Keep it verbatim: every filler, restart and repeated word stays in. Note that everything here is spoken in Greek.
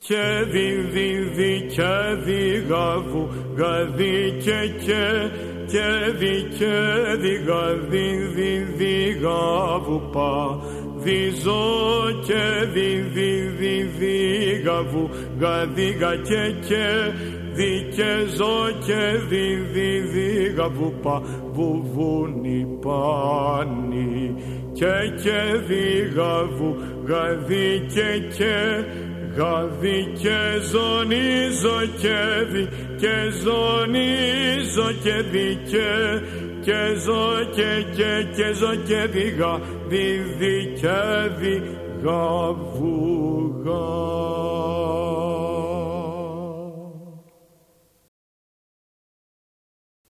και δι δι δι και δι γαβου γαδι και και και δι και δι γαδι δι δι γαβου πα δι ζω και δι δι δι δι γαβου γαδι γα και και δι και ζω και δι δι δι γαβου πα βουβούνι πάνι και και δι γαβου γαδι και και γαδι και ζωνίζω και δι και ζωνίζω και δι και και ζω και και και ζω και δι γα δι δι και δι γαβου γα.